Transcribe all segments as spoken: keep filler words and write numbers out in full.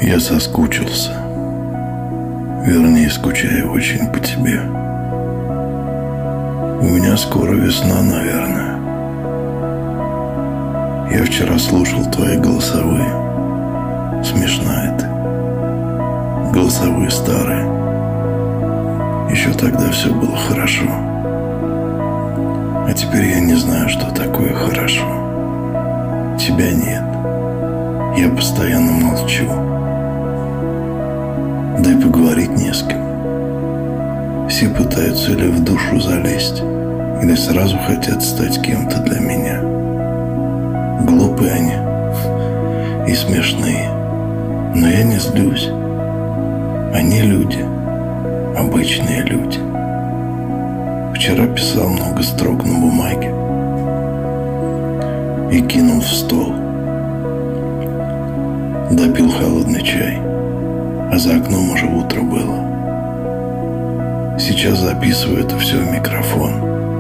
Я соскучился. Вернее, скучаю очень по тебе. У меня скоро весна, наверное. Я вчера слушал твои голосовые. Смешная ты. Голосовые старые. Еще тогда все было хорошо. А теперь я не знаю, что такое хорошо. Тебя нет. Я постоянно молчу. Да и поговорить не с кем. Все пытаются или в душу залезть, или сразу хотят стать кем-то для меня. Глупые они и смешные. Но я не злюсь. Они люди. Обычные люди. Вчера писал много строк на бумаге и кинул в стол. Допил холодный чай, а за окном уже утро было. Сейчас записываю это все в микрофон.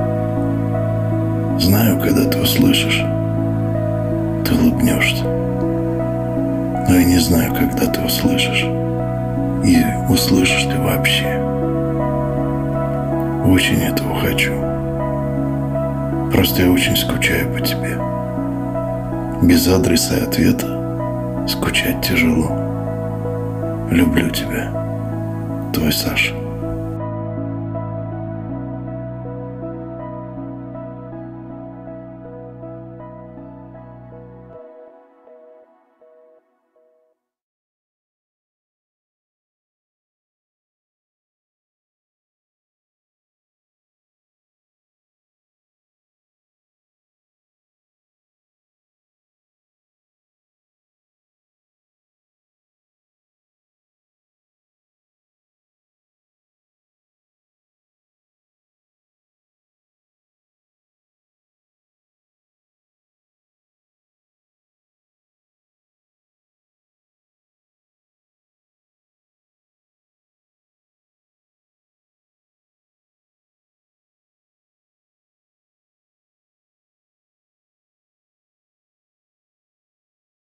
Знаю, когда ты услышишь, ты улыбнешься. Но я не знаю, когда ты услышишь. И услышишь ли вообще. Очень этого хочу. Просто я очень скучаю по тебе. Без адреса и ответа скучать тяжело. Люблю тебя. Твой Саша.